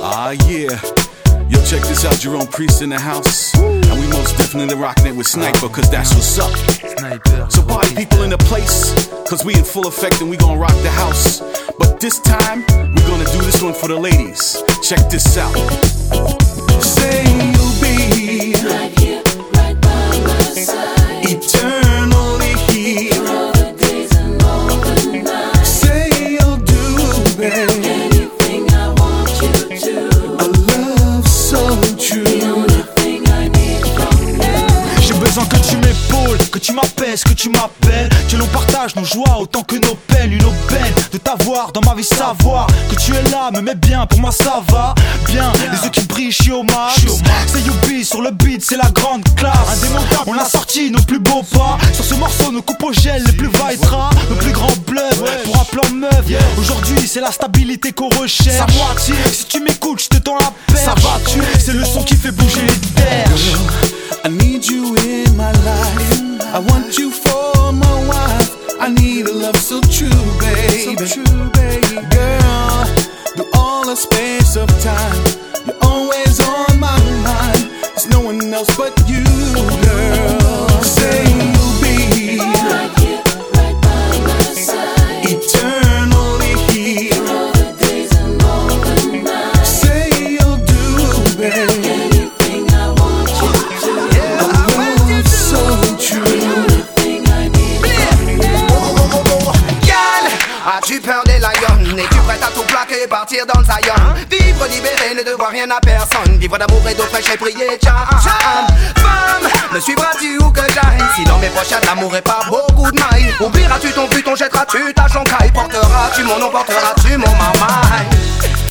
Ah, yeah. Yo, check this out, Jerome Priest in the house. And we most definitely rocking it with Sniper, cause that's what's up. So party people in the place, cause we in full effect and we gon' rock the house. But this time, we gonna do this one for the ladies. Check this out. Say you'll be right here, right by my side, eternally here, for all the days and all the nights. Say you'll do, babe, anything I want you to. A love so true, the only thing I need from you. J'ai besoin que tu m'épaules, que tu m'apaises, que tu m'appelles, que l'on partage nos joies autant que nos peines. Une aubaine de t'avoir dans ma vie, savoir que tu es là, me met bien, pour moi ça va bien. Les yeux qui brillent, je suis au max. C'est Youbi sur le beat, c'est la grande classe. Indémontable, on a sorti nos plus beaux pas. Sur ce morceau, nos coupes au gel, les plus vaillera, nos plus grands bluffs pour un plan meuf. Aujourd'hui, c'est la stabilité qu'on recherche. Sa moitié, si tu m'écoutes, je te tends la perche. Ça va tuer, c'est le son qui fait bouger les terres. I need you in my life. I want you for my wife. I need a love so true, baby. Girl, through all the space of time, you're always on my mind. There's no one else but you, girl. Say you'll be right here, right by my side, eternally here, for all the days and all the nights. Say you'll do, babe, anything I want you to. Yeah, a love so true, the only thing I need from you. Yann, as-tu peur des lions? Es-tu prête à tout plaquer et partir dans le Zion? Vivre libéré, ne devoir rien à personne. Vivre d'amour et d'eau fraîche et prier, tcham. Femme, me suivras-tu où que j'aille? Si dans mes poches y'a de l'amour et pas beaucoup de mailles, oublieras-tu ton but, jetteras-tu ta chancaille? Porteras-tu mon nom, porteras-tu mon mamaille?